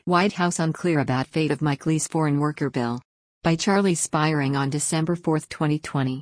White House unclear about fate of Mike Lee's foreign worker bill. By Charlie Spiring on December 4, 2020.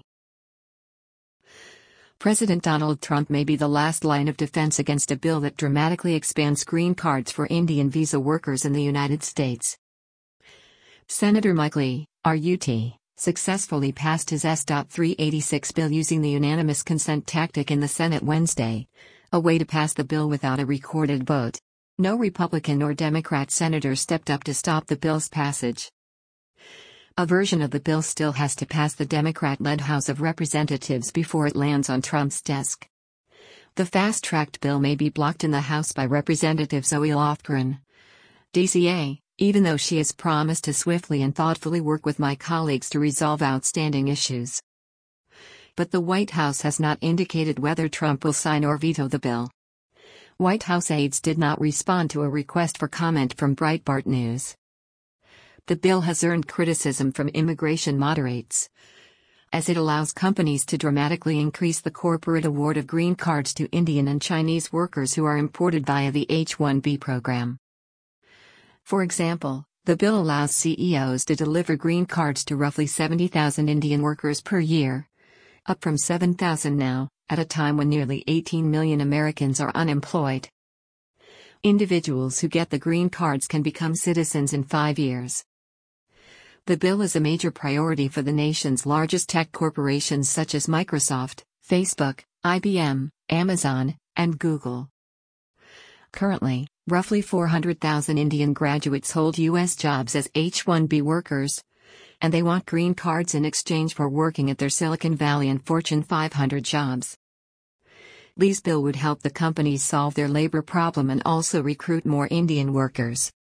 President Donald Trump may be the last line of defense against a bill that dramatically expands green cards for Indian visa workers in the United States. Senator Mike Lee, RUT, successfully passed his S.386 bill using the unanimous consent tactic in the Senate Wednesday, a way to pass the bill without a recorded vote. No Republican or Democrat senator stepped up to stop the bill's passage. A version of the bill still has to pass the Democrat-led House of Representatives before it lands on Trump's desk. The fast-tracked bill may be blocked in the House by Representative Zoe Lofgren, DCA, even though she has promised to swiftly and thoughtfully work with my colleagues to resolve outstanding issues. But the White House has not indicated whether Trump will sign or veto the bill. White House aides did not respond to a request for comment from Breitbart News. The bill has earned criticism from immigration moderates, as it allows companies to dramatically increase the corporate award of green cards to Indian and Chinese workers who are imported via the H-1B program. For example, the bill allows CEOs to deliver green cards to roughly 70,000 Indian workers per year, up from 7,000 now, at a time when nearly 18 million Americans are unemployed. Individuals who get the green cards can become citizens in 5 years. The bill is a major priority for the nation's largest tech corporations such as Microsoft, Facebook, IBM, Amazon, and Google. Currently, roughly 400,000 Indian graduates hold U.S. jobs as H-1B workers, and they want green cards in exchange for working at their Silicon Valley and Fortune 500 jobs. Lee's bill would help the companies solve their labor problem and also recruit more Indian workers.